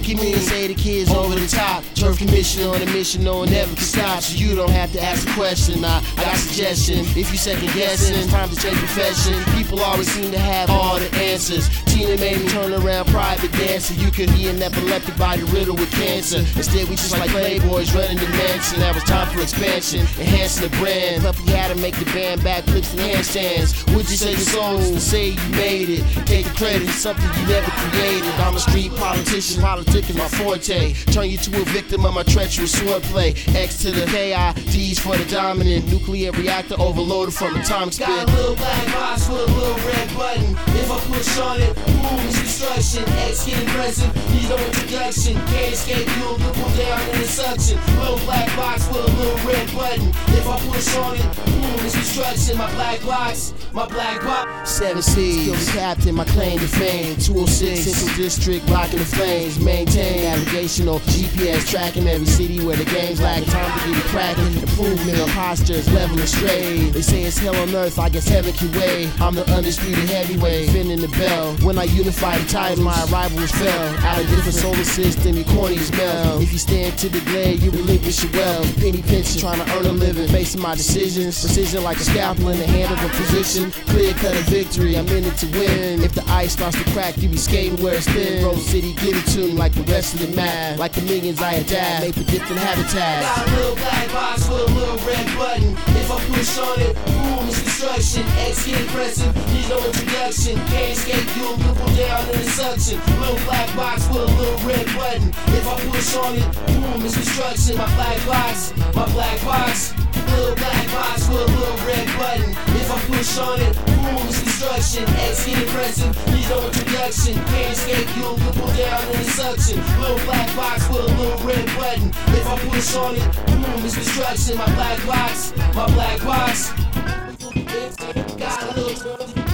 fuck you mean? Say the kid's over the top. Turf commission on a mission, no one ever can stop. So you don't have to ask a question. I got a suggestion. If you second guessing, it's time to change profession. People always seem to have all the answers. Tina made me turn around private dancer. You could be an epileptic body riddled with cancer. Instead we just like playboys running the mansion. Now it's time for expansion, enhancing the brand. Plus we had to make the band backflips and handstands. Would you say your songs to say you made it? Take the credit, something you never created. I'm a street politician, politic is my forte. Turn you to a victim of my treacherous swordplay. X to the KI, D's for the dominant. Nuclear reactor overloaded from atomic spin. Got a little black box with a little red button. If I push on it, boom, it's destruction. X get aggressive, need no introduction. Can't escape you, pull down in the suction. Little black box with a little red button. If I push on it, boom, it's destruction. My black box, my black box. 7 C's, still the captain, my claim to fame. 206, Central District, rocking the flames. Maintain navigational GPS tracking every city where the game's lack. Time to get it cracking. Improvement of postures, level and straight. They say it's hell on earth, I guess heaven can wait. I'm the undisputed heavyweight, defending the bell. When I unify the title, my rivals fell. Out of different solar system, you corny as hell. If you stand to the glare, you relinquish your wealth. Penny pinching, trying to earn a living. Facing my decisions, precision like a scalpel in the hand of a physician. Clear cut of victory, I'm in it to win. If the ice starts to crack, you be skating where it's thin. Rose City, give it to me like the rest of the mad. Like the millions I adapt, they predicting habitat. Got a little black box with a little red button. If I push on it, boom, it's destruction. X get aggressive, need no introduction. Can't escape you, pull down in the suction. Little black box with a little red button. If I push on it, boom, it's destruction. My black box, my black box. Little black box with a little red button. If I push on it, boom, it's destruction. X get aggressive, need no introduction. Can't escape you, pull down in the suction. Little black box with a little red button. If I push on it, boom, it's destruction. My black box, my black box. Got a little